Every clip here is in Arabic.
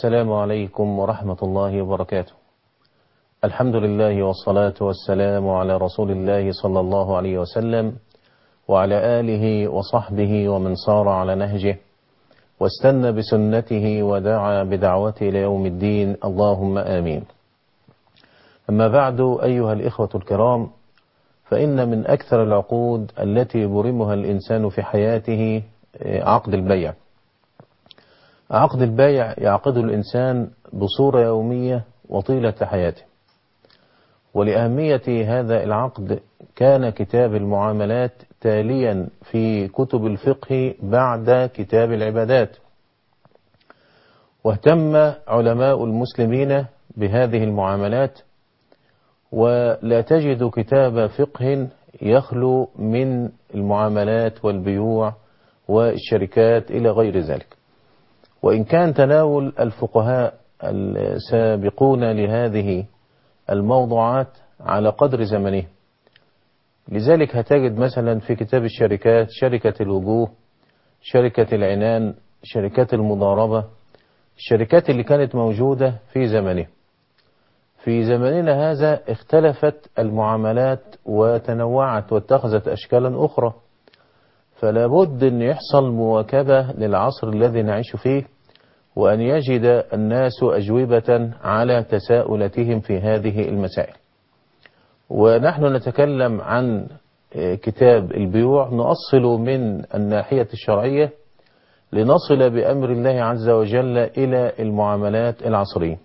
السلام عليكم ورحمة الله وبركاته. الحمد لله والصلاة والسلام على رسول الله صلى الله عليه وسلم وعلى آله وصحبه ومن صار على نهجه واستنى بسنته ودعا بدعوته إلى يوم الدين، اللهم آمين. أما بعد، أيها الإخوة الكرام، فإن من أكثر العقود التي يبرمها الإنسان في حياته عقد البيع. عقد البيع يعقده الإنسان بصورة يومية وطيلة حياته، ولأهمية هذا العقد كان كتاب المعاملات تاليا في كتب الفقه بعد كتاب العبادات، واهتم علماء المسلمين بهذه المعاملات، ولا تجد كتاب فقه يخلو من المعاملات والبيوع والشركات إلى غير ذلك. وإن كان تناول الفقهاء السابقون لهذه الموضوعات على قدر زمنه، لذلك هتجد مثلا في كتاب الشركات شركة الوجوه، شركة العنان، شركات المضاربة، الشركات اللي كانت موجودة في زمنه. في زمننا هذا اختلفت المعاملات وتنوعت واتخذت أشكالا أخرى، فلا بد أن يحصل مواكبة للعصر الذي نعيش فيه، وأن يجد الناس أجوبة على تساؤلاتهم في هذه المسائل. ونحن نتكلم عن كتاب البيوع، نؤصل من الناحية الشرعية لنصل بأمر الله عز وجل إلى المعاملات العصرية.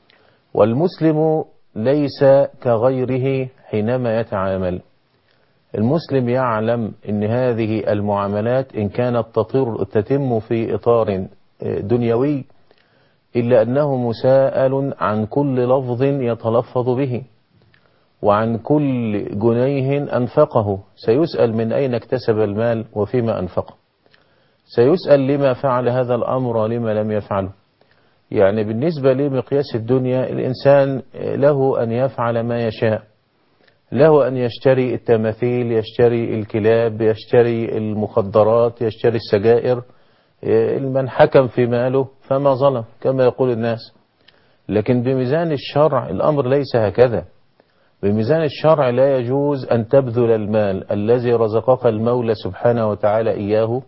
والمسلم ليس كغيره حينما يتعامل. المسلم يعلم أن هذه المعاملات إن كانت تتم في إطار دنيوي، إلا أنه مساءل عن كل لفظ يتلفظ به، وعن كل جنيه أنفقه. سيسأل من أين اكتسب المال وفيما أنفقه، سيسأل لما فعل هذا الأمر ولما لم يفعله. يعني بالنسبة لمقياس الدنيا، الإنسان له أن يفعل ما يشاء، له أن يشتري التماثيل، يشتري الكلاب، يشتري المخدرات، يشتري السجائر. من حكم في ماله فما ظلم كما يقول الناس. لكن بميزان الشرع الأمر ليس هكذا. بميزان الشرع لا يجوز أن تبذل المال الذي رزقك المولى سبحانه وتعالى إياه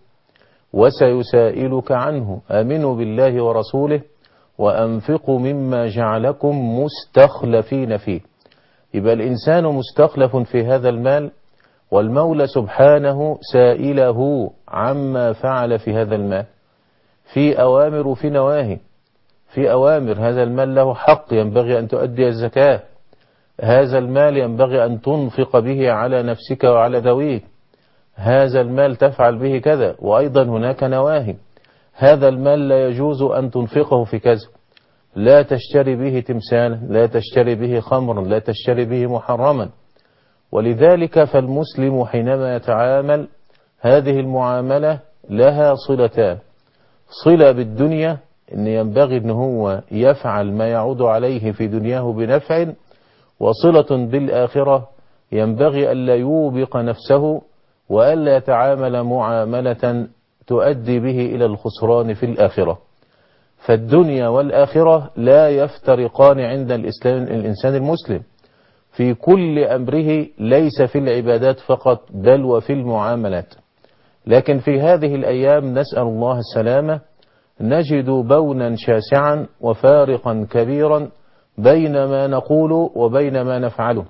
وسيسائلك عنه. آمنوا بالله ورسوله وأنفقوا مما جعلكم مستخلفين فيه. يبقى الإنسان مستخلف في هذا المال، والمولى سبحانه سائله عما فعل في هذا المال، في أوامر وفي نواهي. في أوامر: هذا المال له حق ينبغي أن تؤدي الزكاة، هذا المال ينبغي أن تنفق به على نفسك وعلى ذويك، هذا المال تفعل به كذا. وأيضا هناك نواهي: هذا المال لا يجوز أن تنفقه في كذا، لا تشتري به تمثالا، لا تشتري به خمرا، لا تشتري به محرما. ولذلك فالمسلم حينما يتعامل هذه المعاملة لها صلتان: صلة بالدنيا، إن ينبغي أن هو يفعل ما يعود عليه في دنياه بنفع، وصلة بالآخرة، ينبغي ألا يوبق نفسه وألا يتعامل معاملة تؤدي به إلى الخسران في الآخرة. فالدنيا والآخرة لا يفترقان عند الإنسان المسلم في كل أمره، ليس في العبادات فقط بل وفي المعاملات. لكن في هذه الأيام نسأل الله السلامة، نجد بونا شاسعا وفارقا كبيرا بين ما نقول وبين ما نفعله.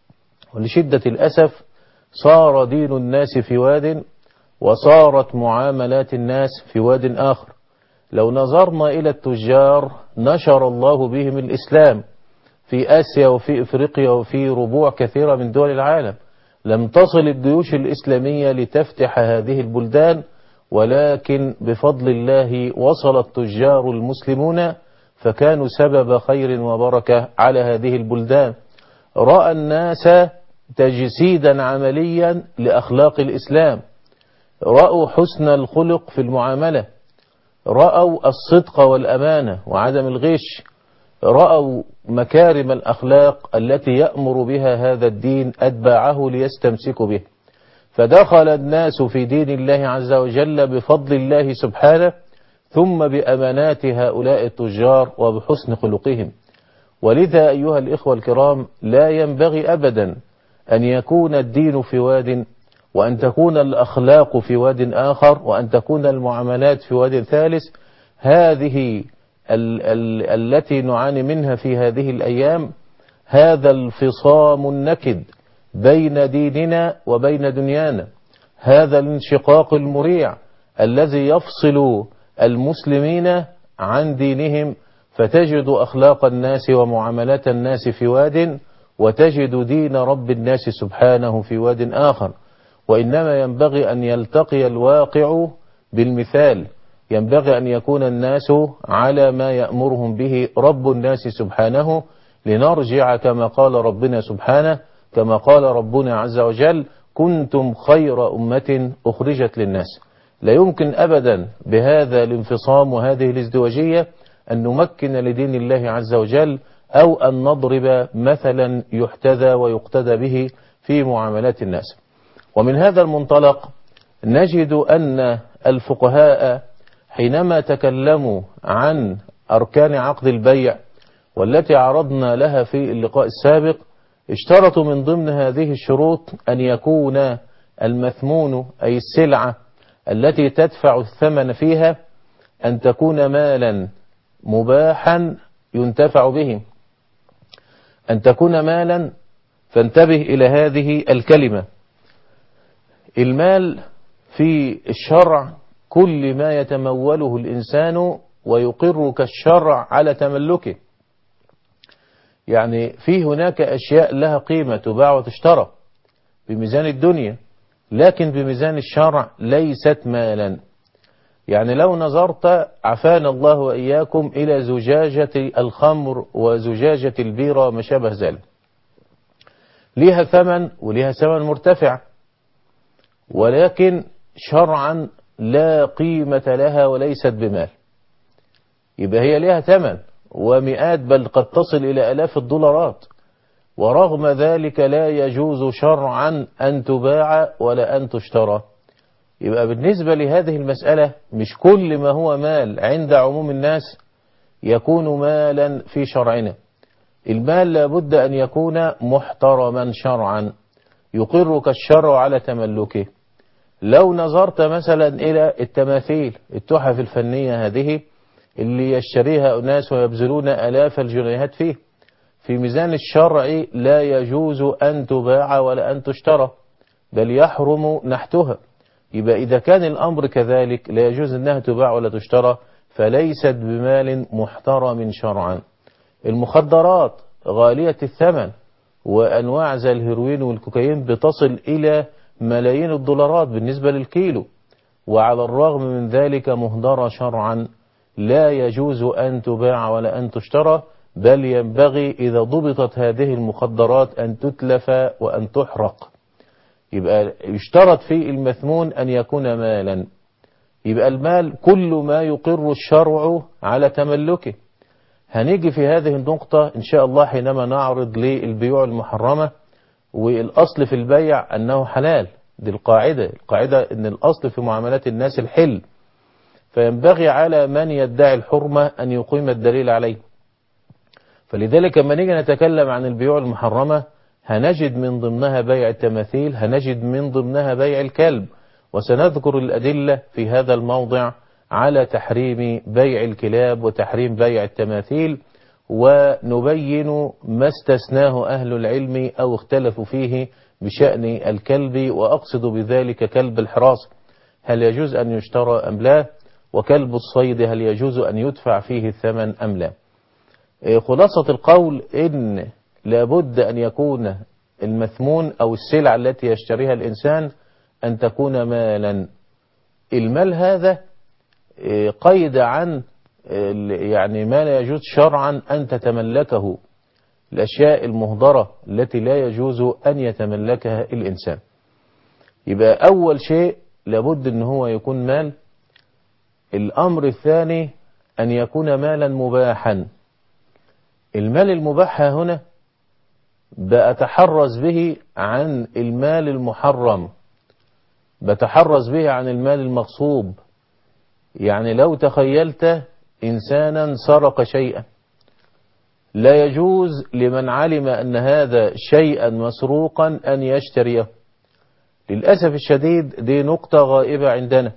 ولشدة الأسف صار دين الناس في واد، وصارت معاملات الناس في واد آخر. لو نظرنا إلى التجار نشر الله بهم الإسلام في آسيا وفي إفريقيا وفي ربوع كثيرة من دول العالم. لم تصل الجيوش الإسلامية لتفتح هذه البلدان، ولكن بفضل الله وصل التجار المسلمون فكانوا سبب خير وبركة على هذه البلدان. رأى الناس تجسيدا عمليا لأخلاق الإسلام، رأوا حسن الخلق في المعاملة، رأوا الصدق والأمانة وعدم الغش، رأوا مكارم الأخلاق التي يأمر بها هذا الدين أتباعه ليستمسكوا به. فدخل الناس في دين الله عز وجل بفضل الله سبحانه ثم بأمانات هؤلاء التجار وبحسن خلقهم. ولذا أيها الإخوة الكرام لا ينبغي أبدا أن يكون الدين في واد، وأن تكون الأخلاق في واد آخر، وأن تكون المعاملات في واد ثالث. هذه التي نعاني منها في هذه الأيام، هذا الفصام النكد بين ديننا وبين دنيانا، هذا الانشقاق المريع الذي يفصل المسلمين عن دينهم، فتجد أخلاق الناس ومعاملات الناس في واد، وتجد دين رب الناس سبحانه في واد آخر. وإنما ينبغي أن يلتقي الواقع بالمثال، ينبغي أن يكون الناس على ما يأمرهم به رب الناس سبحانه، لنرجع كما قال ربنا سبحانه، كما قال ربنا عز وجل: كنتم خير أمة أخرجت للناس. لا يمكن أبدا بهذا الانفصام وهذه الازدواجية أن نمكن لدين الله عز وجل، أو أن نضرب مثلا يحتذى ويقتدى به في معاملات الناس. ومن هذا المنطلق نجد أن الفقهاء حينما تكلموا عن أركان عقد البيع والتي عرضنا لها في اللقاء السابق، اشترطوا من ضمن هذه الشروط أن يكون المثمون أي السلعة التي تدفع الثمن فيها أن تكون مالا مباحا ينتفع به، أن تكون مالا. فانتبه إلى هذه الكلمة. المال في الشرع كل ما يتموله الإنسان ويقرك الشرع على تملكه. يعني في هناك أشياء لها قيمة تباع وتشترى بميزان الدنيا، لكن بميزان الشرع ليست مالا. يعني لو نظرت عافانا الله وإياكم إلى زجاجة الخمر وزجاجة البيرة وما شابه ذلك، لها ثمن ولها ثمن مرتفع، ولكن شرعا لا قيمة لها وليست بمال. يبقى هي لها ثمن ومئات بل قد تصل إلى آلاف الدولارات، ورغم ذلك لا يجوز شرعا أن تباع ولا أن تشترى. يبقى بالنسبة لهذه المسألة مش كل ما هو مال عند عموم الناس يكون مالا في شرعنا. المال لابد أن يكون محترما شرعا يقرك الشرع على تملكه. لو نظرت مثلا إلى التماثيل، التحف الفنية هذه اللي يشتريها أناس ويبذلون آلاف الجنيهات فيه، في ميزان الشرع لا يجوز أن تباع ولا أن تشترى، بل يحرم نحتها. يبقى إذا كان الأمر كذلك لا يجوز أنها تباع ولا تشترى، فليست بمال محترم شرعا. المخدرات غالية الثمن، وأنواع زي الهيروين والكوكايين بتصل إلى ملايين الدولارات بالنسبة للكيلو، وعلى الرغم من ذلك مهدرة شرعا، لا يجوز أن تباع ولا أن تشترى، بل ينبغي إذا ضبطت هذه المخدرات أن تتلف وأن تحرق. يبقى يشترط في المثمون أن يكون مالا. يبقى المال كل ما يقر الشرع على تملكه. هنيجي في هذه النقطة إن شاء الله حينما نعرض للبيوع المحرمة، والأصل في البيع أنه حلال. دي القاعدة أن الأصل في معاملات الناس الحل، فينبغي على من يدعي الحرمة أن يقيم الدليل عليه. فلذلك لما نيجي نتكلم عن البيوع المحرمة هنجد من ضمنها بيع التماثيل، هنجد من ضمنها بيع الكلب، وسنذكر الأدلة في هذا الموضع على تحريم بيع الكلاب وتحريم بيع التماثيل، ونبين ما استثناه أهل العلم أو اختلفوا فيه بشأن الكلب، وأقصد بذلك كلب الحراسة، هل يجوز أن يشترى أم لا؟ وكلب الصيد هل يجوز أن يدفع فيه الثمن أم لا؟ خلاصة القول إن لابد أن يكون المثمون أو السلعة التي يشتريها الإنسان أن تكون مالا. المال هذا قيد عن يعني ما لا يجوز شرعا أن تتملكه، الأشياء المهدرة التي لا يجوز أن يتملكها الإنسان. يبقى أول شيء لابد أن هو يكون مال. الأمر الثاني أن يكون مالا مباحا. المال المباح هنا بأتحرز به عن المال المحرم، بتحرز به عن المال المغصوب. يعني لو تخيلت إنسانا سرق شيئا، لا يجوز لمن علم أن هذا شيئا مسروقا أن يشتريه. للأسف الشديد دي نقطة غائبة عندنا.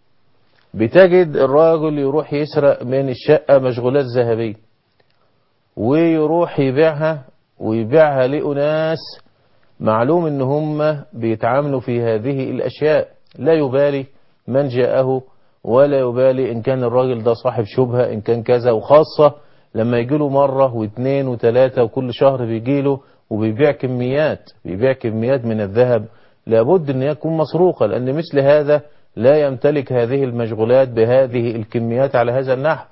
بتجد الراجل يروح يسرق من الشقة مشغولات ذهبية ويروح يبيعها، ويبيعها لأناس معلوم ان هم بيتعاملوا في هذه الأشياء، لا يبالي من جاءه ولا يبالي إن كان الراجل ده صاحب شبهة إن كان كذا، وخاصة لما يجيله مرة واثنين وثلاثة وكل شهر بيجيله وبيبيع كميات، بيبيع كميات من الذهب، لابد أن يكون مسروقة، لأن مثل هذا لا يمتلك هذه المشغولات بهذه الكميات على هذا النحو.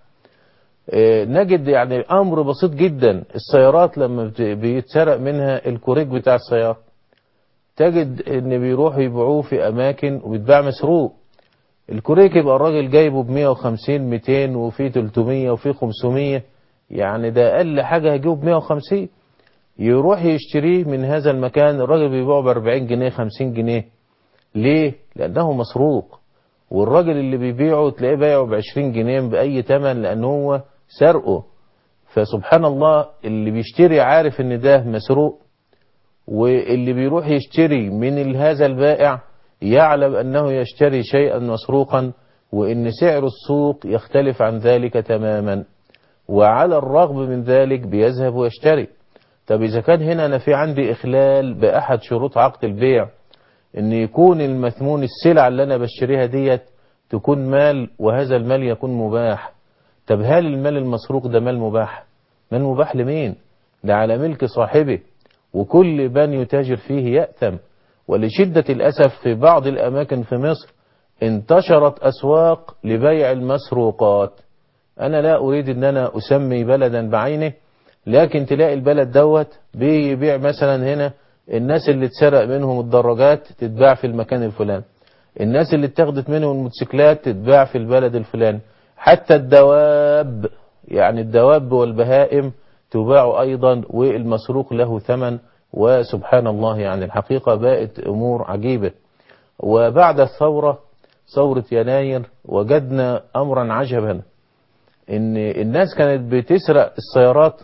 نجد يعني أمر بسيط جدا، السيارات لما بيتسرق منها الكوريك بتاع السيارة، تجد ان بيروحوا يبيعوه في أماكن وبيتباع مسروق. الكوريك يبقى الراجل جايبه ب150 200 وفي 300 وفي 500، يعني ده أقل حاجة هيجيبه ب150، يروح يشتريه من هذا المكان الراجل بيبيعه ب40 جنيه 50 جنيه. ليه؟ لأنه مسروق، والراجل اللي بيبيعه تلاقيه بايعه ب20 جنيه بأي تمن لأنه هو سرقه. فسبحان الله اللي بيشتري عارف ان ده مسروق، واللي بيروح يشتري من هذا البائع يعلم أنه يشتري شيئا مسروقا، وإن سعر السوق يختلف عن ذلك تماما، وعلى الرغم من ذلك بيذهب ويشتري. طب إذا كان هنا أنا في عندي إخلال بأحد شروط عقد البيع، إن يكون المثمون السلع اللي أنا بشتريها ديت تكون مال، وهذا المال يكون مباح. طب هل المال المسروق ده مال مباح؟ مال مباح لمين؟ ده على ملك صاحبه، وكل من يتاجر فيه يأثم. ولشدة الأسف في بعض الأماكن في مصر انتشرت أسواق لبيع المسروقات. أنا لا أريد أن أنا أسمي بلدا بعينه، لكن تلاقي البلد دوت بيبيع مثلا هنا الناس اللي اتسرق منهم الدراجات تتباع في المكان الفلاني، الناس اللي اتخذت منهم الموتوسيكلات تتباع في البلد الفلاني، حتى الدواب، يعني الدواب والبهائم تباع أيضا، والمسروق له ثمن. وسبحان الله يعني الحقيقة بقت أمور عجيبة. وبعد الثورة، ثورة يناير، وجدنا أمرا عجبا، إن الناس كانت بتسرق السيارات،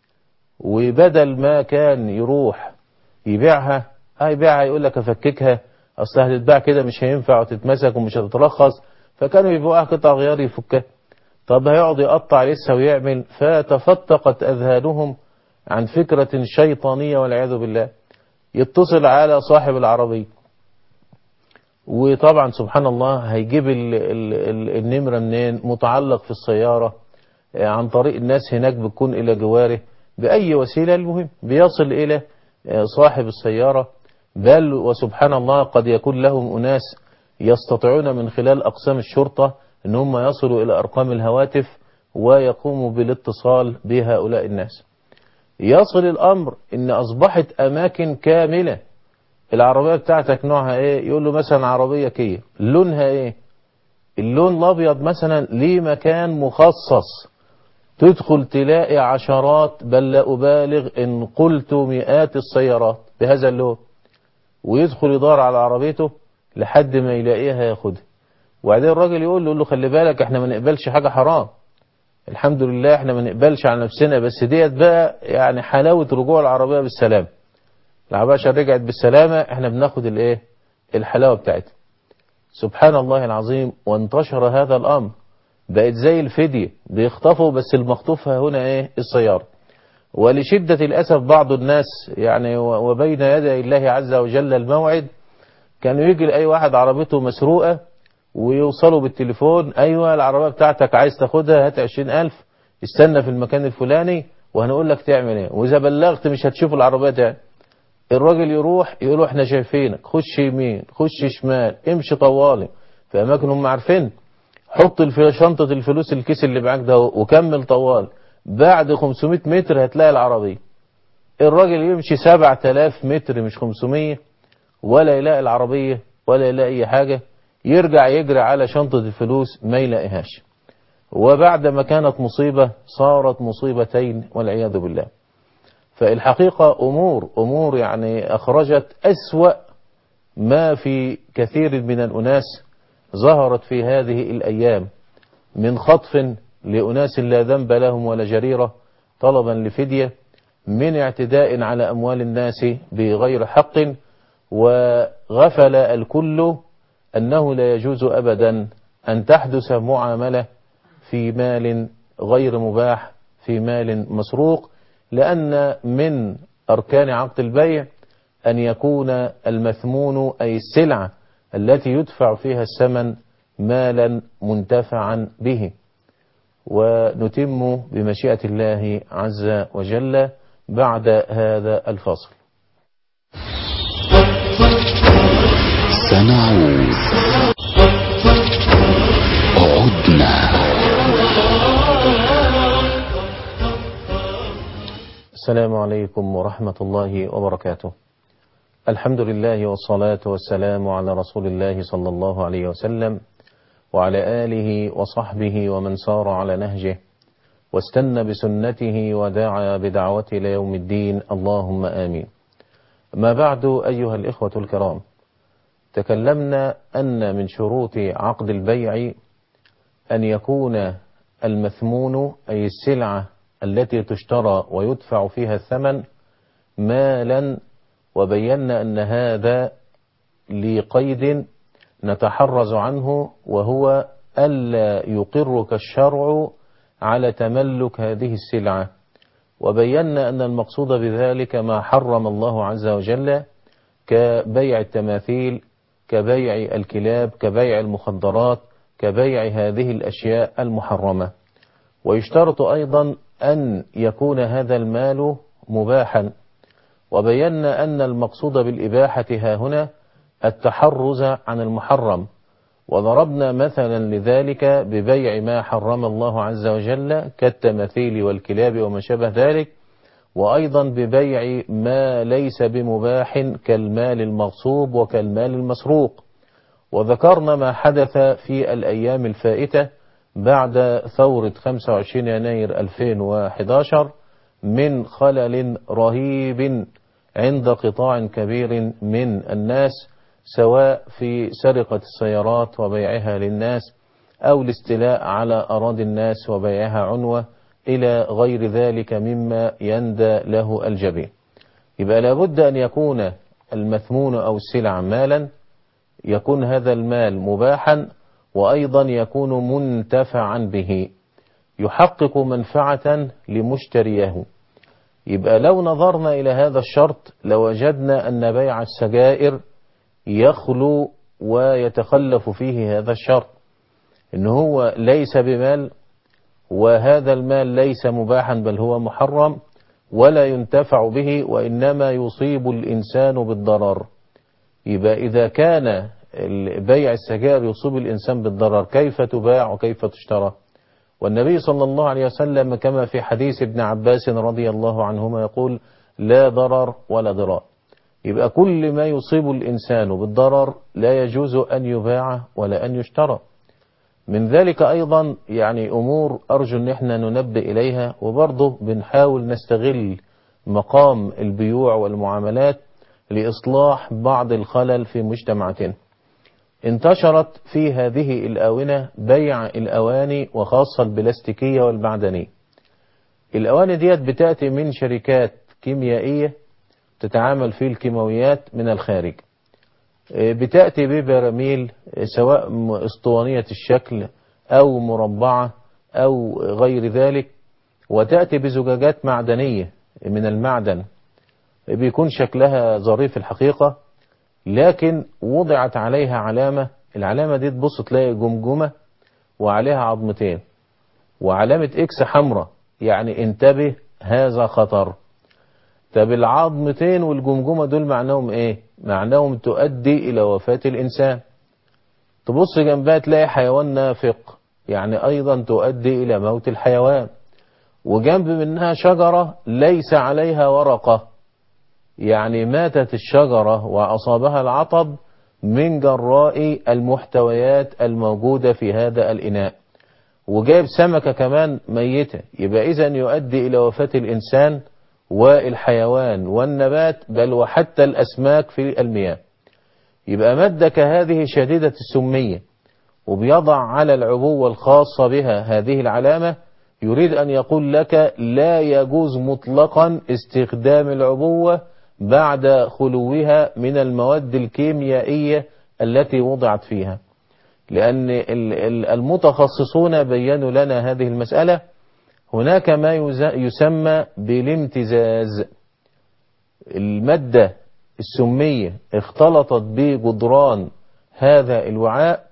وبدل ما كان يروح يبيعها يبيعها يقول لك أفككها، أصل هتتباع كده مش هينفع وتتمسك ومش هتترخص، فكانوا يبيعوها قطع غيار يفكها. طب هيقعد يقطع لسه ويعمل، فتفتقت أذهانهم عن فكرة شيطانية والعياذ بالله. يتصل على صاحب العربية، وطبعا سبحان الله هيجيب النمرة منين؟ متعلق في السيارة عن طريق الناس هناك بتكون إلى جواره بأي وسيلة، المهم بيصل إلى صاحب السيارة. بل وسبحان الله قد يكون لهم أناس يستطيعون من خلال أقسام الشرطة أن هم يصلوا إلى أرقام الهواتف ويقوموا بالاتصال بهؤلاء الناس. يصل الأمر أن أصبحت أماكن كاملة، العربية بتاعتك نوعها إيه؟ يقول له مثلا عربية كيا، لونها إيه؟ اللون الأبيض مثلا، ليه مكان مخصص، تدخل تلاقي عشرات بل لا أبالغ إن قلت مئات السيارات بهذا اللون، ويدخل يدور على عربيته لحد ما يلاقيها ياخدها. وبعدين الراجل يقول له خلي بالك احنا ما نقبلش حاجة حرام، الحمد لله احنا ما نقبلش على نفسنا، بس ديت بقى يعني حلاوة رجوع العربية بالسلام، العربية عشان رجعت بالسلامة احنا بناخد الايه؟ الحلاوة بتاعتها. سبحان الله العظيم. وانتشر هذا الامر، بقت زي الفدية، بيخطفوا بس المخطوفة هنا ايه؟ السيارة. ولشدة الأسف بعض الناس يعني وبين يدي الله عز وجل الموعد، كانوا يجي لأي واحد عربيته مسروقة ويوصلوا بالتليفون، أيوة العربية بتاعتك عايز تاخدها، هات 20,000 استنى في المكان الفلاني وهنقول لك تعمل ايه، وإذا بلغت مش هتشوف العربية تاني. الراجل يروح يقولوا احنا شايفينك، خش يمين خش شمال امشي طوالي في أماكن هم عارفين، حط في شنطة الفلوس الكيس اللي معاك ده وكمل طوال، بعد 500 متر هتلاقي العربية. الراجل يمشي 7000 متر مش 500 ولا يلاقي العربية ولا يلاقي أي حاجة، يرجع يجري على شنطة الفلوس ما يلاقيهاش. وبعد ما كانت مصيبة صارت مصيبتين والعياذ بالله. فالحقيقة أمور يعني أخرجت أسوأ ما في كثير من الأناس ظهرت في هذه الأيام. من خطف لأناس لا ذنب لهم ولا جريرة طلبا لفدية، من اعتداء على أموال الناس بغير حق، وغفل الكل أنه لا يجوز أبدا أن تحدث معاملة في مال غير مباح، في مال مسروق، لأن من أركان عقد البيع أن يكون المثمون أي السلعة التي يدفع فيها الثمن مالا منتفعا به. ونتم بمشيئة الله عز وجل بعد هذا الفصل. سنعود. عدنا. السلام عليكم ورحمة الله وبركاته. الحمد لله والصلاة والسلام على رسول الله صلى الله عليه وسلم وعلى آله وصحبه ومن سار على نهجه واستنى بسنته ودعا بدعوته إلى يوم الدين، اللهم آمين. ما بعد، أيها الإخوة الكرام، تكلمنا أن من شروط عقد البيع أن يكون المثمون أي السلعة التي تشترى ويدفع فيها الثمن مالا، وبينا أن هذا لقيد نتحرز عنه، وهو ألا يقرك الشرع على تملك هذه السلعة. وبينا أن المقصود بذلك ما حرم الله عز وجل كبيع التماثيل، كبيع الكلاب، كبيع المخدرات، كبيع هذه الأشياء المحرمة. ويشترط أيضا أن يكون هذا المال مباحا، وبينا أن المقصود بالإباحة ها هنا التحرز عن المحرم، وضربنا مثلا لذلك ببيع ما حرم الله عز وجل كالتماثيل والكلاب وما شابه ذلك، وأيضا ببيع ما ليس بمباح كالمال المغصوب وكالمال المسروق. وذكرنا ما حدث في الأيام الفائتة بعد ثورة 25 يناير 2011 من خلل رهيب عند قطاع كبير من الناس، سواء في سرقة السيارات وبيعها للناس، أو الاستيلاء على أراضي الناس وبيعها عنوة، إلى غير ذلك مما يندى له الجبين. يبقى لابد أن يكون المثمون أو السلع مالا، يكون هذا المال مباحا، وأيضا يكون منتفعا به، يحقق منفعة لمشتريه. يبقى لو نظرنا إلى هذا الشرط لوجدنا أن بيع السجائر يخلو ويتخلف فيه هذا الشرط، إن هو ليس بمال، وهذا المال ليس مباحا بل هو محرم، ولا ينتفع به، وإنما يصيب الإنسان بالضرر. يبقى إذا كان بيع السجائر يصيب الإنسان بالضرر، كيف تباع وكيف تشترى؟ والنبي صلى الله عليه وسلم كما في حديث ابن عباس رضي الله عنهما يقول: لا ضرر ولا ضرار. يبقى كل ما يصيب الإنسان بالضرر لا يجوز أن يباع ولا أن يشترى. من ذلك أيضا يعني أمور أرجو أن احنا ننبه إليها، وبرضه بنحاول نستغل مقام البيوع والمعاملات لإصلاح بعض الخلل في مجتمعاتنا. انتشرت في هذه الآونة بيع الأواني، وخاصة البلاستيكية والمعدنية. الأواني ديت بتأتي من شركات كيميائية تتعامل في الكيماويات من الخارج، بتأتي ببراميل سواء اسطوانية الشكل أو مربعة أو غير ذلك، وتأتي بزجاجات معدنية من المعدن، بيكون شكلها ظريف الحقيقة، لكن وضعت عليها علامة. العلامة دي تبص تلاقي جمجمة وعليها عظمتين وعلامة إكس حمراء، يعني انتبه هذا خطر. طب العظمتين والجمجمة دول معناهم ايه؟ معناهم تؤدي إلى وفاة الإنسان. تبص جنبها تلاقي حيوان نافق، يعني أيضا تؤدي إلى موت الحيوان. وجنب منها شجرة ليس عليها ورقة، يعني ماتت الشجرة وأصابها العطب من جراء المحتويات الموجودة في هذا الإناء. وجايب سمكة كمان ميتة، يبقى إذن يؤدي إلى وفاة الإنسان والحيوان والنبات، بل وحتى الأسماك في المياه. يبقى مادة كهذه شديدة السمية، وبيضع على العبوة الخاصة بها هذه العلامة، يريد أن يقول لك لا يجوز مطلقا استخدام العبوة بعد خلوها من المواد الكيميائية التي وضعت فيها، لأن المتخصصون بيّنوا لنا هذه المسألة. هناك ما يسمى بالامتزاز، المادة السمية اختلطت بجدران هذا الوعاء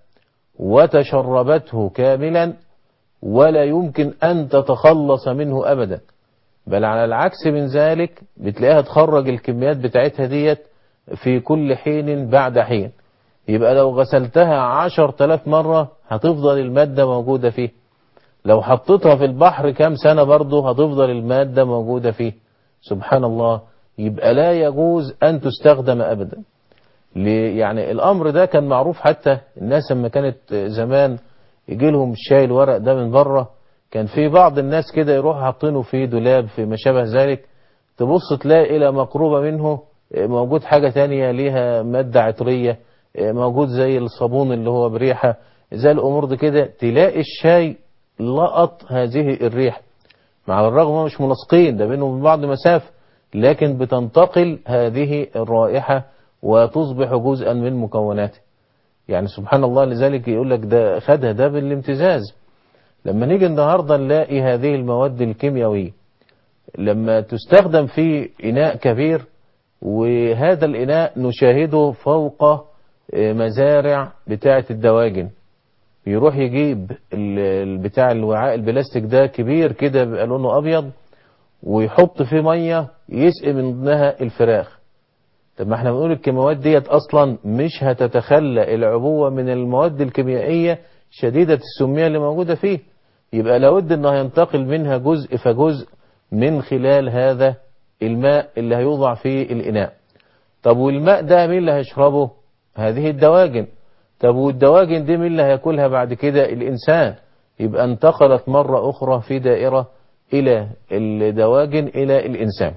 وتشربته كاملا ولا يمكن أن تتخلص منه أبدا، بل على العكس من ذلك بتلاقيها تخرج الكميات بتاعتها ديت في كل حين بعد حين. يبقى لو غسلتها 10,000 مرة هتفضل المادة موجودة فيه، لو حطيتها في البحر كام سنة برضه هتفضل المادة موجودة فيه. سبحان الله. يبقى لا يجوز أن تستخدم أبدا. يعني الأمر ده كان معروف، حتى الناس لما كانت زمان يجي لهم الشاي الورق ده من بره، كان في بعض الناس كده يروحوا حاطينه في دولاب في ما شابه ذلك، تبص تلاقي إلى مقروبة منه موجود حاجة تانية ليها مادة عطرية، موجود زي الصابون اللي هو بريحة، زي الأمور دي كده، تلاقي الشاي لقط هذه الريح، مع الرغم ما مش ملاصقين، ده بينهم وبين بعض مسافة، لكن بتنتقل هذه الرائحة وتصبح جزءا من مكوناته. يعني سبحان الله. لذلك يقول لك ده خدها ده بالامتزاز. لما نيجي النهاردة نلاقي هذه المواد الكيميائية لما تستخدم في إناء كبير، وهذا الإناء نشاهده فوق مزارع بتاعة الدواجن، يروح يجيب بتاع الوعاء البلاستيك ده كبير كده بيبقى لونه أبيض، ويحط فيه مية يسقي منها الفراخ. طب ما احنا بنقول الكيماويات ديت أصلا مش هتتخلى العبوة من المواد الكيميائية شديدة السمية اللي موجودة فيه، يبقى لابد انه ينتقل منها جزء فجزء من خلال هذا الماء اللي هيوضع فيه الإناء. طب والماء ده مين اللي هيشربه؟ هذه الدواجن. طب والدواجن دي مين اللي هياكلها بعد كده؟ الإنسان. يبقى انتقلت مرة أخرى في دائرة إلى الدواجن إلى الإنسان.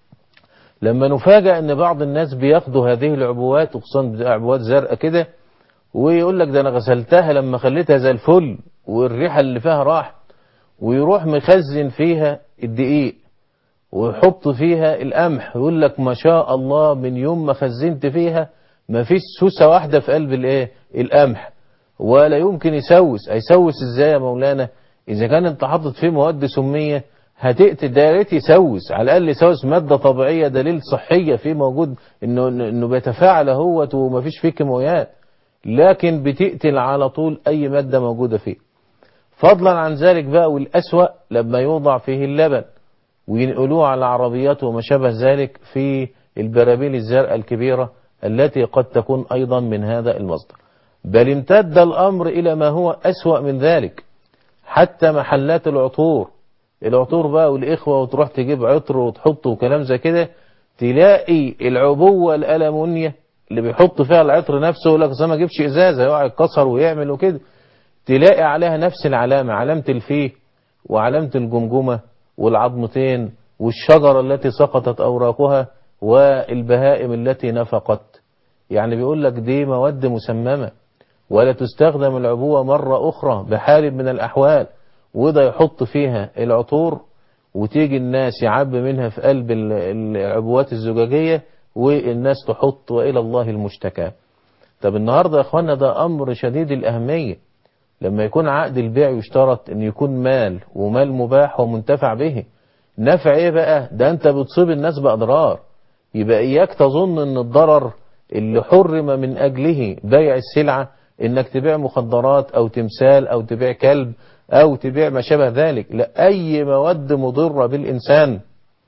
لما نفاجأ أن بعض الناس بياخدوا هذه العبوات، وخصوصا عبوات زرقاء كده، ويقول لك ده أنا غسلتها لما خليتها زي الفل والريحة اللي فيها راح، ويروح مخزن فيها الدقيق ويحط فيها القمح، يقول لك ما شاء الله من يوم ما خزنت فيها ما فيش سوسة واحدة في قلب القمح، ولا يمكن يسوس. هيسوس ازاي يا مولانا؟ اذا كان انت حاطط فيه مواد سمية هتقتل، ده يا ريت يسوس، على الاقل يسوس مادة طبيعية دليل صحية فيه موجود انه بيتفاعل اهوت وما فيش فيه كيماويات، لكن بتقتل على طول اي مادة موجودة فيه. فضلا عن ذلك بقى، والأسوأ لما يوضع فيه اللبن وينقلوه على عربيات وما شابه ذلك في البراميل الزرقاء الكبيرة التي قد تكون أيضا من هذا المصدر. بل امتد الأمر إلى ما هو أسوأ من ذلك، حتى محلات العطور بقى والإخوة، وتروح تجيب عطر وتحطه وكلام زي كده، تلاقي العبوة الألمونية اللي بيحط فيها العطر نفسه، يقول لك زي ما اجيبش إزازة يقع يتكسر ويعمل وكده، تلاقي عليها نفس العلامة، علامة الفيه وعلامة الجمجمة والعظمتين والشجرة التي سقطت أوراقها والبهائم التي نفقت. يعني بيقول لك دي مواد مسممة ولا تستخدم العبوة مرة أخرى بحال من الأحوال. وده يحط فيها العطور وتيجي الناس يعبي منها في قلب العبوات الزجاجية والناس تحط، وإلى الله المشتكى. طب النهاردة يا أخوانا ده أمر شديد الأهمية. لما يكون عقد البيع يشترط ان يكون مال، ومال مباح ومنتفع به. نفع ايه بقى؟ ده انت بتصيب الناس بأضرار. يبقى اياك تظن ان الضرر اللي حرم من اجله بيع السلعة انك تبيع مخدرات او تمثال او تبيع كلب او تبيع ما شابه ذلك. لا، اي مواد مضرة بالانسان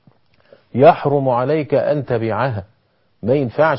يحرم عليك ان تبيعها. ما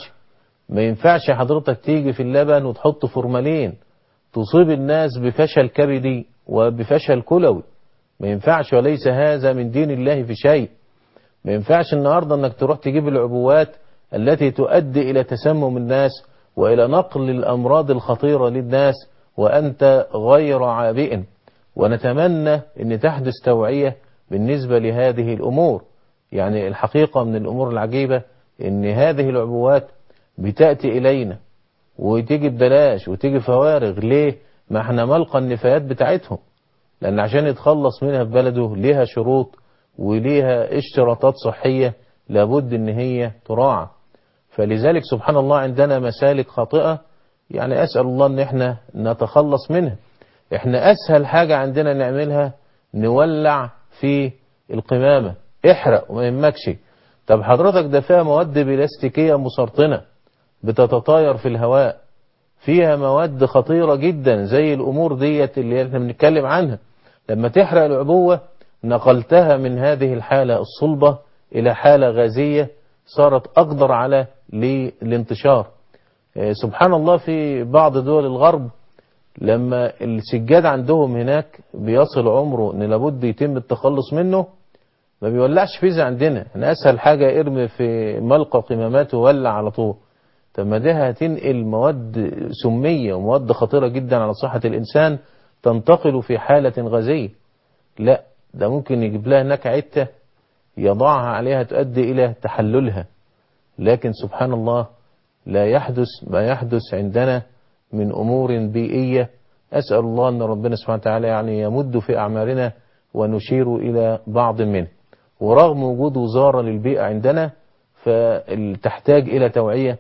ينفعش حضرتك تيجي في اللبن وتحط فورمالين تصيب الناس بفشل كبدي وبفشل كلوي. ما ينفعش، وليس هذا من دين الله في شيء. ما ينفعش النهاردة انك تروح تجيب العبوات التي تؤدي الى تسمم الناس والى نقل الامراض الخطيرة للناس وانت غير عابئ. ونتمنى ان تحدث توعية بالنسبة لهذه الامور. يعني الحقيقة من الامور العجيبة ان هذه العبوات بتأتي الينا وتيجي ببلاش وتيجي فوارغ. ليه؟ ما احنا ملقى النفايات بتاعتهم، لأن عشان يتخلص منها في بلده ليها شروط وليها اشتراطات صحية لابد ان هي تراعى. فلذلك سبحان الله عندنا مسالك خاطئة، يعني أسأل الله ان احنا نتخلص منها. احنا أسهل حاجة عندنا نعملها نولع في القمامة، احرق وما يهمكش. طب حضرتك ده فيها مواد بلاستيكية مسرطنة بتتطاير في الهواء، فيها مواد خطيرة جدا زي الأمور ديت اللي احنا بنتكلم عنها. لما تحرق العبوة نقلتها من هذه الحالة الصلبة إلى حالة غازية صارت أقدر على الانتشار. سبحان الله في بعض دول الغرب لما السجاد عندهم هناك بيصل عمره ان لابد يتم التخلص منه ما بيولعش فيه زي عندنا. احنا اسهل حاجة ارمي في ملقى قمامات وولع على طول. طب ما ده هتنقل مواد سمية ومواد خطيرة جدا على صحة الانسان تنتقل في حالة غازية. لا، ده ممكن يجيب لها هناك عتة يضعها عليها تؤدي الى تحللها. لكن سبحان الله لا يحدث ما يحدث عندنا من أمور بيئية. أسأل الله أن ربنا سبحانه وتعالى يعني يمد في أعمارنا ونشير إلى بعض منه. ورغم وجود وزارة للبيئة عندنا فتحتاج إلى توعية،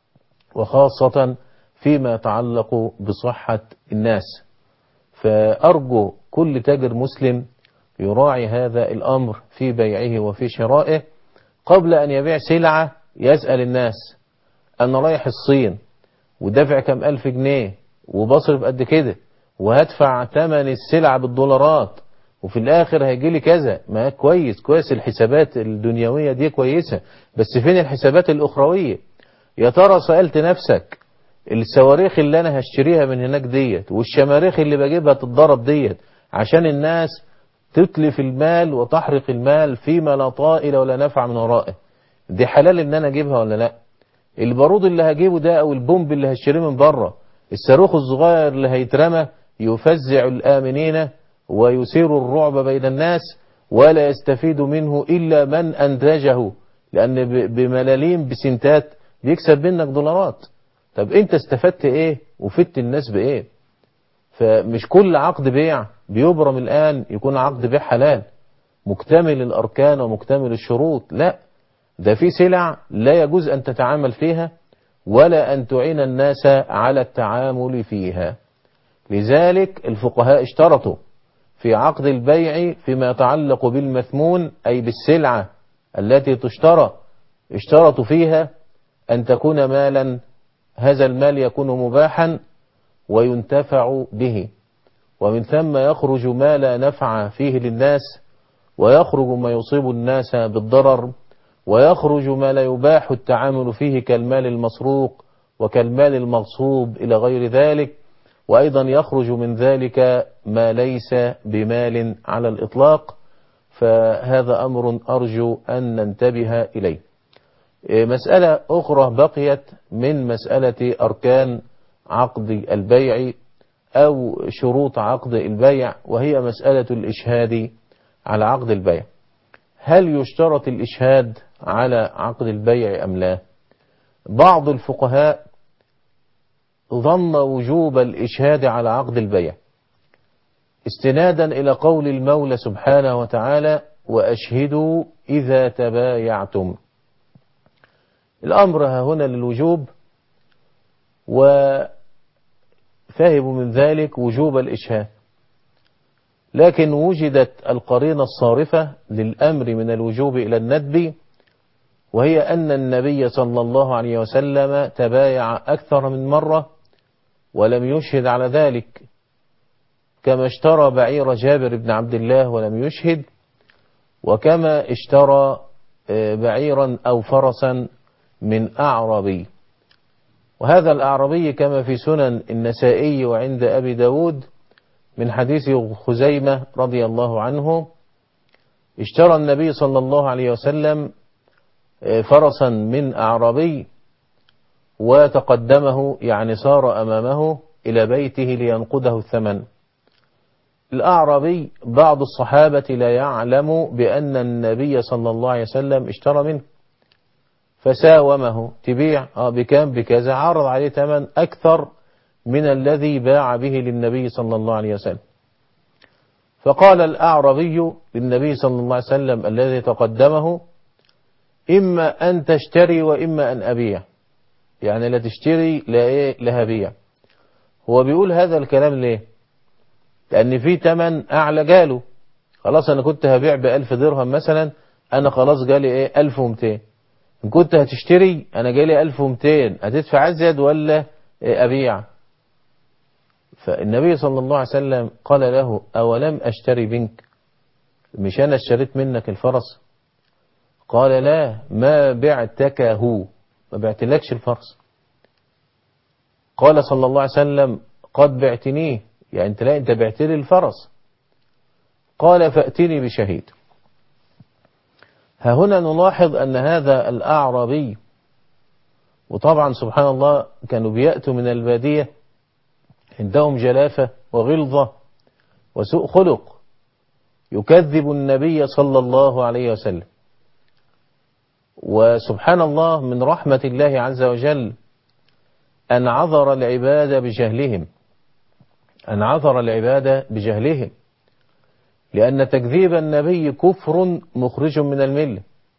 وخاصة فيما يتعلق بصحة الناس. فأرجو كل تاجر مسلم يراعي هذا الأمر في بيعه وفي شرائه. قبل أن يبيع سلعة يسأل الناس: أنا رايح الصين ودافع كم ألف جنيه وبصرف قد كده وهدفع ثمن السلعة بالدولارات وفي الآخر هيجي لي كذا. ما كويس الحسابات الدنيوية دي كويسة، بس فين الحسابات الأخروية؟ يا ترى سألت نفسك الصواريخ اللي أنا هشتريها من هناك ديت والشماريخ اللي بجيبها تتضرب ديت عشان الناس تتلف المال وتحرق المال فيما لا طائل ولا نفع من ورائه، دي حلال ان انا اجيبها ولا لا؟ البارود اللي هجيبه ده او البومب اللي هشتريه من بره، الصاروخ الصغير اللي هيترمى يفزع الآمنين ويثير الرعب بين الناس ولا يستفيد منه إلا من أنتجه، لأن بملاليم بسنتات بيكسب منك دولارات. طب أنت استفدت إيه وفدت الناس بإيه؟ فمش كل عقد بيع بيبرم الآن يكون عقد بيع حلال مكتمل الأركان ومكتمل الشروط. لا، ده في سلع لا يجوز أن تتعامل فيها ولا أن تعين الناس على التعامل فيها. لذلك الفقهاء اشترطوا في عقد البيع فيما يتعلق بالمثمون أي بالسلعة التي تشترى، اشترطوا فيها أن تكون مالا، هذا المال يكون مباحا وينتفع به، ومن ثم يخرج ما لا نفع فيه للناس، ويخرج ما يصيب الناس بالضرر، ويخرج ما لا يباح التعامل فيه كالمال المسروق وكالمال المغصوب إلى غير ذلك، وأيضا يخرج من ذلك ما ليس بمال على الإطلاق. فهذا أمر أرجو أن ننتبه إليه. مسألة أخرى بقيت من مسألة أركان عقد البيع أو شروط عقد البيع، وهي مسألة الإشهاد على عقد البيع. هل يشترط الإشهاد على عقد البيع أم لا؟ بعض الفقهاء ظن وجوب الإشهاد على عقد البيع استنادا إلى قول المولى سبحانه وتعالى: وأشهدوا إذا تبايعتم. الأمر هنا للوجوب، وفهموا من ذلك وجوب الإشهاد، لكن وجدت القرينة الصارفة للأمر من الوجوب إلى الندب، وهي أن النبي صلى الله عليه وسلم تبايع أكثر من مرة ولم يشهد على ذلك، كما اشترى بعير جابر بن عبد الله ولم يشهد، وكما اشترى بعيرا أو فرسا من أعرابي. وهذا الأعرابي كما في سنن النسائي وعند أبي داود من حديث خزيمة رضي الله عنه، اشترى النبي صلى الله عليه وسلم فرسا من أعرابي وتقدمه، يعني سار أمامه إلى بيته لينقده الثمن. الأعرابي بعض الصحابة لا يعلم بأن النبي صلى الله عليه وسلم اشترى منه، فساومه: تبيع بكام؟ بكذا. عرض عليه ثمن أكثر من الذي باع به للنبي صلى الله عليه وسلم. فقال الأعرابي للنبي صلى الله عليه وسلم الذي تقدمه: إما أن تشتري وإما أن أبيع، يعني لا تشتري لا هبيع. هو بيقول هذا الكلام ليه؟ لأن في تمن أعلى جاله. خلاص أنا كنت هبيع ب1000 درهم مثلا، أنا خلاص جالي 1200. إن كنت هتشتري أنا جالي 1200، هتدفع أزيد ولا أبيع؟ فالنبي صلى الله عليه وسلم قال له: أولم أشتري منك؟ مش أنا اشتريت منك الفرس؟ قال: لا، ما بعتكه، ما بعتلكش الفرس. قال صلى الله عليه وسلم: قد بعتنيه، يعني انت لا، انت بعت لي الفرس. قال: فأتني بشهيد. ها هنا نلاحظ أن هذا الأعرابي، وطبعا سبحان الله كانوا بيأتوا من البادية عندهم جلافة وغلظة وسوء خلق، يكذب النبي صلى الله عليه وسلم. وسبحان الله من رحمة الله عز وجل أن عذر العباد بجهلهم، أن عذر العباد بجهلهم، لأن تكذيب النبي كفر مخرج من الملة.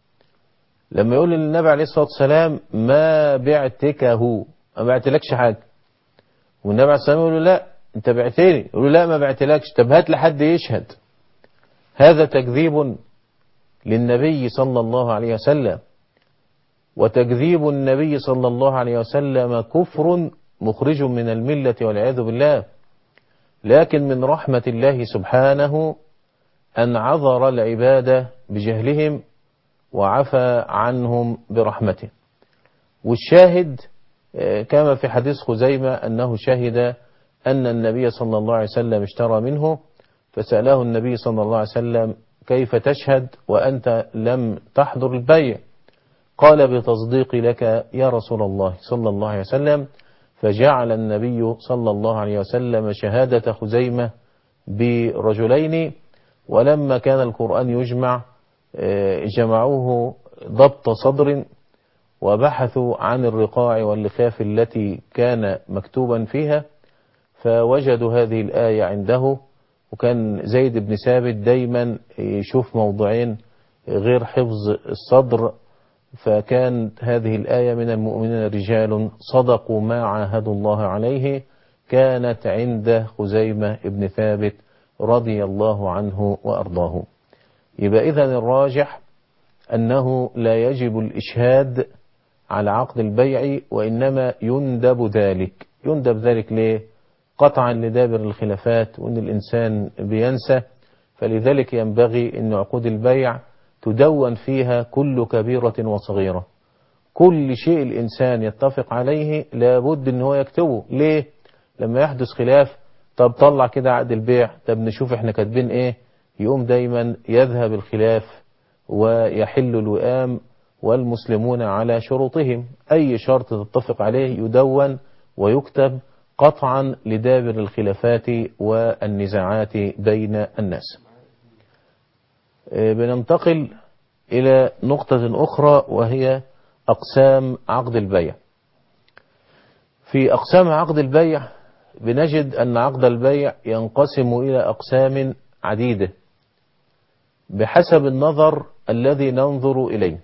لما يقول للنبي عليه الصلاة والسلام: ما بعتكه، ما بعتلكش حاجة، والنبي عليه الصلاة والسلام يقول له: لا انت بعتني، يقول له: لا ما بعتلكش. طب هات لحد يشهد. هذا تكذيب للنبي صلى الله عليه وسلم، وتكذيب النبي صلى الله عليه وسلم كفر مخرج من الملة والعياذ بالله. لكن من رحمة الله سبحانه أن عذر العباد بجهلهم وعفى عنهم برحمته. والشاهد كما في حديث خزيمة أنه شهد أن النبي صلى الله عليه وسلم اشترى منه، فسأله النبي صلى الله عليه وسلم: كيف تشهد وأنت لم تحضر البيع؟ قال: بتصديقي لك يا رسول الله صلى الله عليه وسلم. فجعل النبي صلى الله عليه وسلم شهادة خزيمة برجلين، ولما كان القرآن يجمع جمعوه ضبط صدر، وبحثوا عن الرقاع واللخاف التي كان مكتوبا فيها، فوجدوا هذه الآية عنده. وكان زيد بن ثابت دايما يشوف موضوعين غير حفظ الصدر، فكانت هذه الآية: من المؤمنين رجال صدقوا ما عاهدوا الله عليه، كانت عند خزيمة بن ثابت رضي الله عنه وأرضاه. يبقى إذن الراجح أنه لا يجب الإشهاد على عقد البيع، وإنما يندب ذلك. يندب ذلك ليه؟ قطعا لدابر الخلافات، وأن الإنسان بينسى. فلذلك ينبغي أن عقود البيع تدون فيها كل كبيرة وصغيرة، كل شيء الإنسان يتفق عليه لابد أن هو يكتبه. ليه؟ لما يحدث خلاف: طب طلع كده عقد البيع، طب نشوف احنا كاتبين ايه، يقوم دايما يذهب الخلاف ويحل الوئام، والمسلمون على شروطهم. أي شرط تتفق عليه يدون ويكتب قطعا لدابر الخلافات والنزاعات بين الناس. بننتقل إلى نقطة أخرى، وهي أقسام عقد البيع. في أقسام عقد البيع بنجد أن عقد البيع ينقسم إلى أقسام عديدة بحسب النظر الذي ننظر إليه.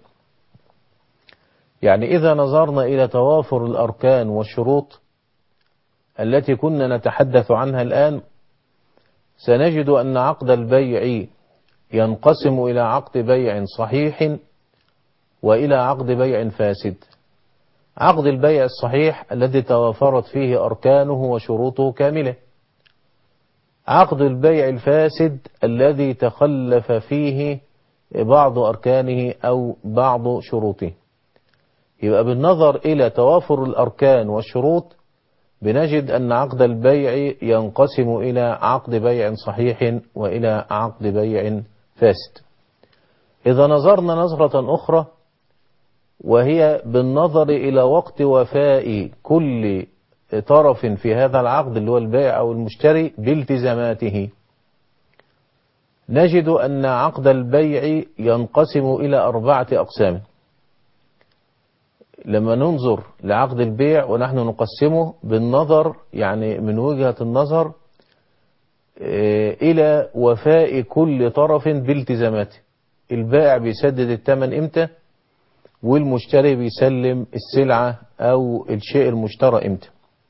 يعني إذا نظرنا إلى توافر الأركان والشروط التي كنا نتحدث عنها الآن، سنجد أن عقد البيع ينقسم إلى عقد بيع صحيح وإلى عقد بيع فاسد. عقد البيع الصحيح الذي توافرت فيه أركانه وشروطه كاملة. عقد البيع الفاسد الذي تخلف فيه بعض أركانه أو بعض شروطه. يبقى بالنظر إلى توافر الأركان والشروط بنجد أن عقد البيع ينقسم إلى عقد بيع صحيح وإلى عقد بيع فاسد. إذا نظرنا نظرة أخرى، وهي بالنظر إلى وقت وفاء كل طرف في هذا العقد اللي هو البائع أو المشتري بالتزاماته، نجد أن عقد البيع ينقسم إلى 4 أقسام. لما ننظر لعقد البيع ونحن نقسمه بالنظر، يعني من وجهة النظر إلى وفاء كل طرف بالتزاماته. البائع بيسدد الثمن إمتى، والمشتري بيسلم السلعة أو الشيء المشترى إمتى.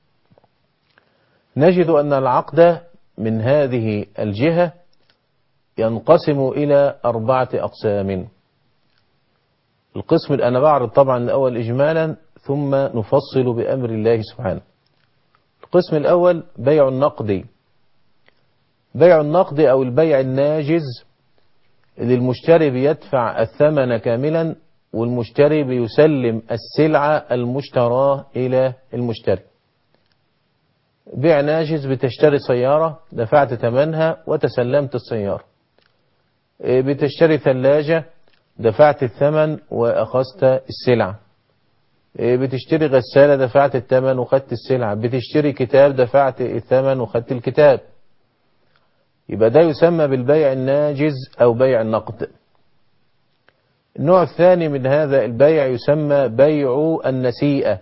نجد أن العقد من هذه الجهة ينقسم إلى 4 أقسام. القسم أنا بعرض طبعا الأول إجمالا ثم نفصل بأمر الله سبحانه. القسم الأول بيع النقد. بيع النقد أو البيع الناجز، اللي المشتري بيدفع الثمن كاملا والمشتري بيسلم السلعة المشتراه إلى المشتري. بيع ناجز، بتشتري سيارة دفعت ثمنها وتسلمت السيارة. بتشتري ثلاجة دفعت الثمن وأخذت السلعة. بتشتري غسالة دفعت الثمن وخدت السلعة. بتشتري كتاب دفعت الثمن وخدت الكتاب. يبقى ده يسمى بالبيع الناجز أو بيع النقد. النوع الثاني من هذا البيع يسمى بيع النسيئة.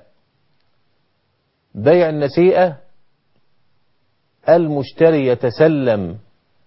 بيع النسيئة، المشتري يتسلم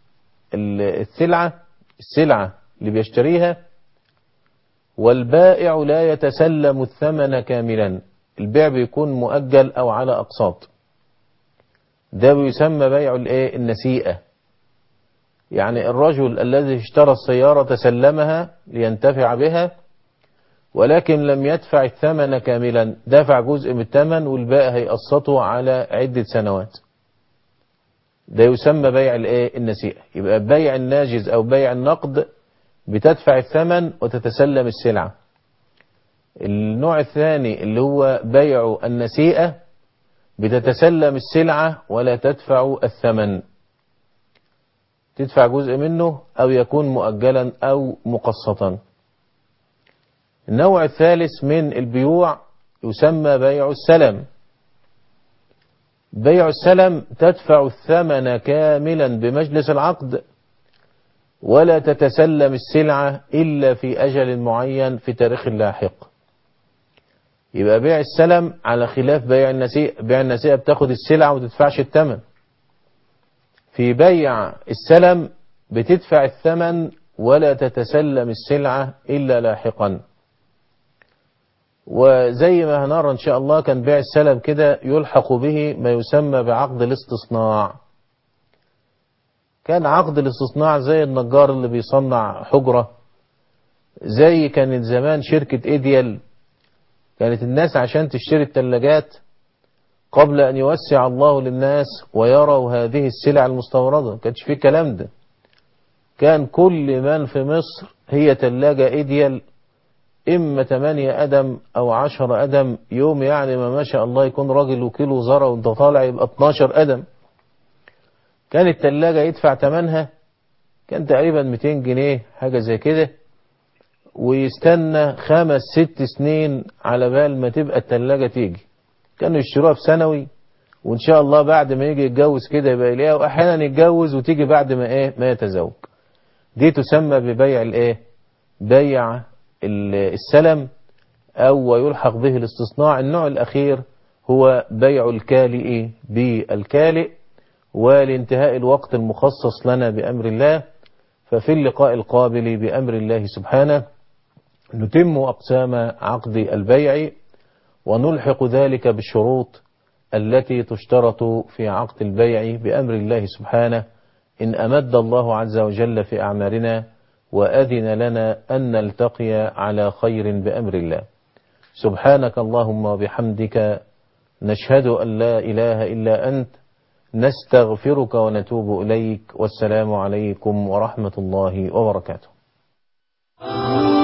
السلعة اللي بيشتريها، والبائع لا يتسلم الثمن كاملا. البيع بيكون مؤجل أو على أقساط. ده بيسمى بيع النسيئة. يعني الرجل الذي اشترى السيارة تسلمها لينتفع بها، ولكن لم يدفع الثمن كاملا، دفع جزء من الثمن والباقي هيقسطه على عدة سنوات. ده يسمى بيع النسيئة. يبقى بيع الناجز أو بيع النقد بتدفع الثمن وتتسلم السلعة. النوع الثاني اللي هو بيع النسيئة، بتتسلم السلعة ولا تدفع الثمن، تدفع جزء منه أو يكون مؤجلا أو مقسطا. النوع الثالث من البيوع يسمى بيع السلم. بيع السلم تدفع الثمن كاملا بمجلس العقد ولا تتسلم السلعة إلا في أجل معين في تاريخ لاحق. يبقى بيع السلم على خلاف بيع النسيئة. بيع النسيئة بتاخد السلعة وتدفعش الثمن. في بيع السلم بتدفع الثمن ولا تتسلم السلعة إلا لاحقا. وزي ما هنرى إن شاء الله، كان بيع السلم كده يلحق به ما يسمى بعقد الاستصناع. كان عقد الاستصناع زي النجار اللي بيصنع حجرة، زي كانت زمان شركة ايديال. كانت الناس عشان تشتري الثلاجات قبل أن يوسع الله للناس ويروا هذه السلع المستوردة، كانش فيه كلام ده. كان كل من في مصر هي ثلاجة ايديال، إما 8 قدم أو 10 قدم. يوم يعني ما شاء الله يكون راجل وكيلو ذرة وانت طالع يبقى 12 قدم. كان الثلاجة يدفع ثمنها كان تقريبا 200 جنيه حاجة زي كده، ويستنى 5-6 سنين على بال ما تبقى الثلاجة تيجي. كانوا يشتروها بسنوي، وإن شاء الله بعد ما يجي يتجوز كده يبقى يلاقيها، وأحيانا يتجوز وتيجي بعد ما يتزوج. دي تسمى ببيع بيع السلم أو يلحق به الاستصناع. النوع الأخير هو بيع الكالئ بالكالئ، ولانتهاء الوقت المخصص لنا بأمر الله. ففي اللقاء القابل بأمر الله سبحانه نتم أقسام عقد البيع، ونلحق ذلك بالشروط التي تشترط في عقد البيع بأمر الله سبحانه، إن أمد الله عز وجل في أعمارنا وأذن لنا أن نلتقي على خير بأمر الله. سبحانك اللهم وبحمدك، نشهد أن لا إله إلا أنت، نستغفرك ونتوب إليك. والسلام عليكم ورحمة الله وبركاته.